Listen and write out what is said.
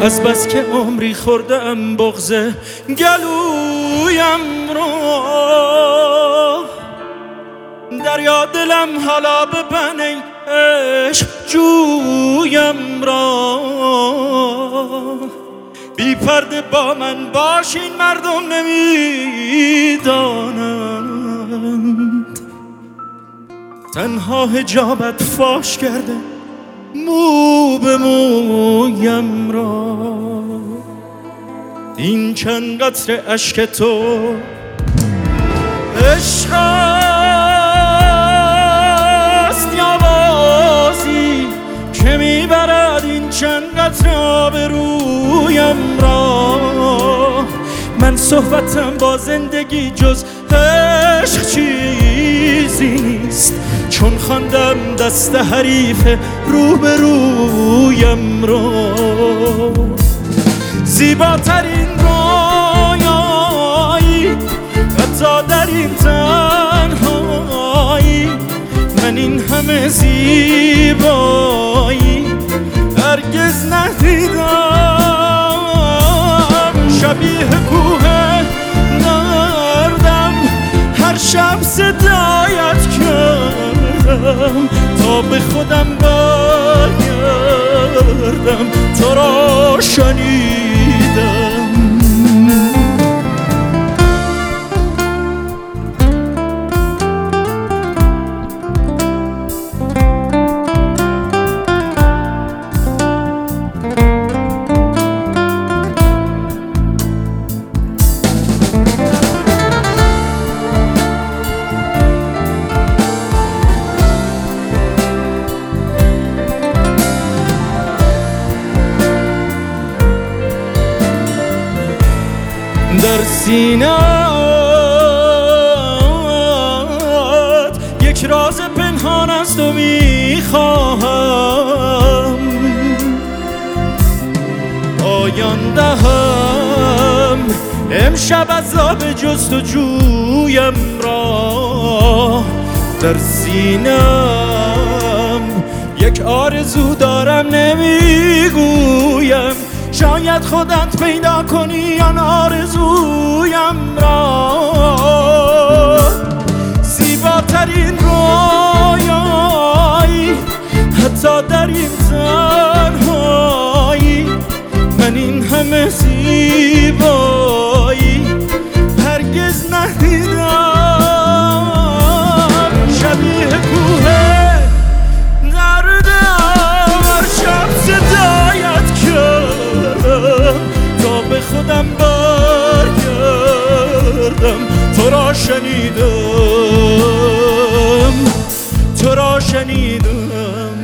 از بس که عمری خوردم بغض گلویم را، دریا دلم حالا ببن ای عشق جویم را. بی پرده با من باشین مردم نمیدانند، تنها حجابت فاش کرده مو به مویم را. این چند قطره اشک تو عشق است یا بازی که میبرد این چند قطره آبرویم را. من صحبتم با زندگی جز عشق چیزی نیست، چون خواندم دست حریف روبرویم را. زیباترین رویایی حتی در این تنهایی، من این همه زیبایی هرگز ندیدم. شبیه کوه دردم هر شب صدایت کردم تا به خودم برگردم، تو را شنیدم. در سینه‌ات یک راز پنهان است و میخواهم پایان دهم امشب عذاب جستجویم را. در سینه‌ام یک آرزو دارم نمیگویم، شاید خودت پیدا کنی آن آرزویم را. زیباترین رویایی حتی در این تنهایی، من این همه زیبایی هرگز ندیدم. شبیه کوه دردم هر شب صدایت کردم تا به خودم برگردم، تو را شنیدم، تو را شنیدم.